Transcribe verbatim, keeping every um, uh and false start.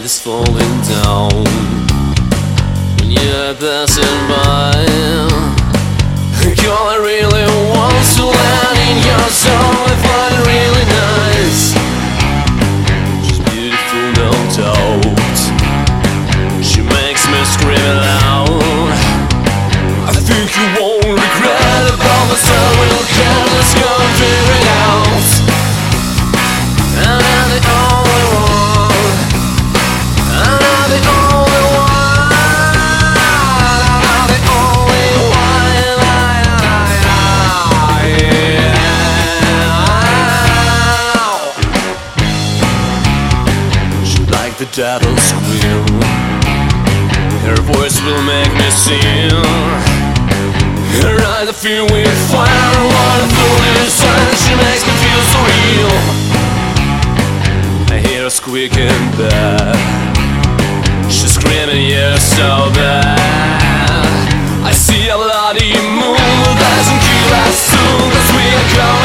is falling down when you're passing by. Girl, I really want to land in your zone. I find it really nice. She's beautiful, no doubt. She makes me scream loud. I think you won't regret about the sun. We'll get this gun figured out. And I'm the only one. And I'm the only one. I'm the only one. She like the devil squeal. Her voice will make me sing. Her eyes are filled with fire. Wonderful inside. She makes me feel so real. I hear her squeaking back. She's screaming, yeah, so bad. I see a bloody moon. Doesn't kill us soon, 'cause we are gone.